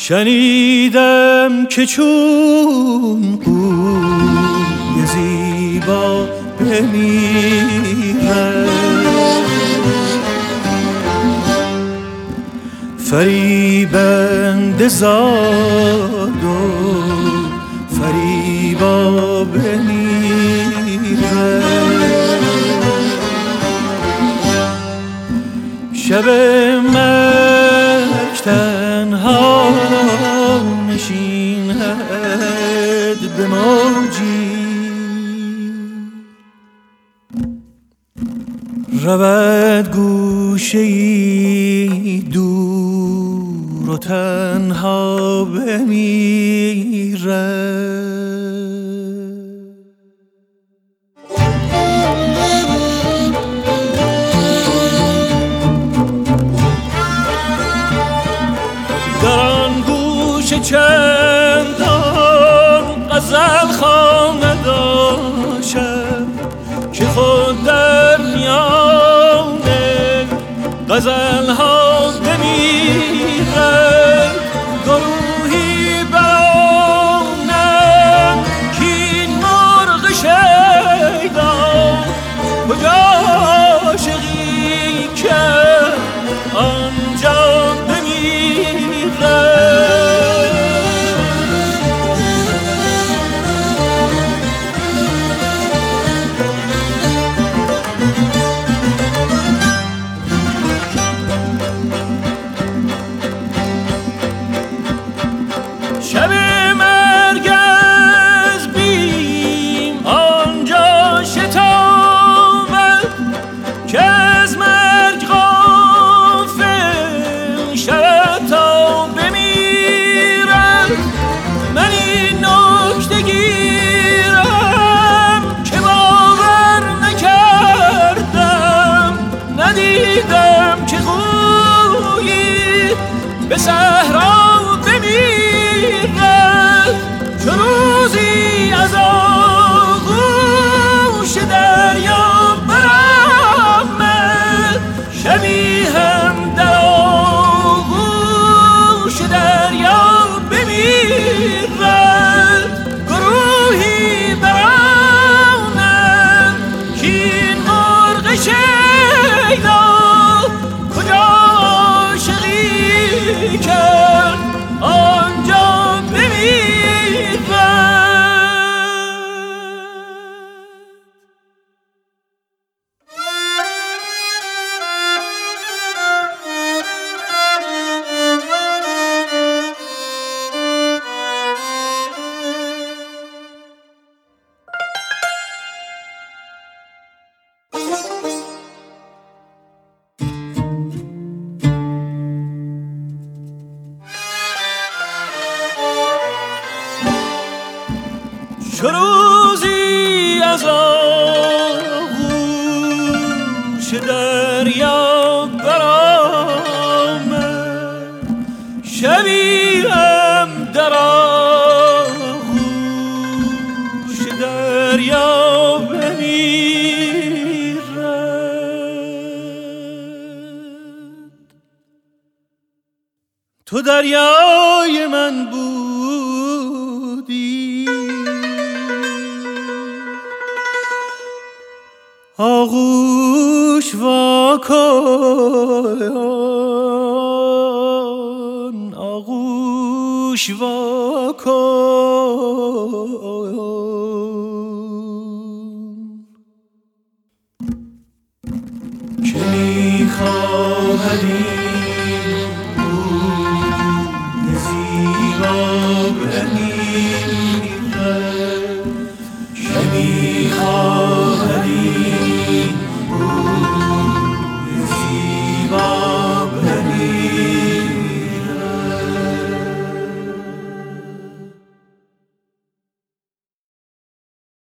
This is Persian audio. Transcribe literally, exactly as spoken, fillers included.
شنیدم که چون قوی زیبا بمیرد فریبنده زاد و فریبا بمیرد شب مرگ تنها نشیند به موجی رود گوشه‌ای دور و تنها بمیرد چندان غزل خانه داشتم که خود در میان غزل ها بمیرد گروهی برانم که این مرغ شیدان کجا عاشقی کرد آنجا بمیرد صحرا بمیرد چو روزی از آغوش دریا برآمد شبی هم در آغوش دریا بمیرد گروهی برآمد کاین مرغ شیدا کجا عاشقی کرد آنجا بمیرد چو روزی از آغوش دریا برآمد شبی هم در آغوش دریا بمیرد تو دریای من بودی آغوش واکن آغوش واکن که میخواهد این روی زیبا بمیرد که میخواهد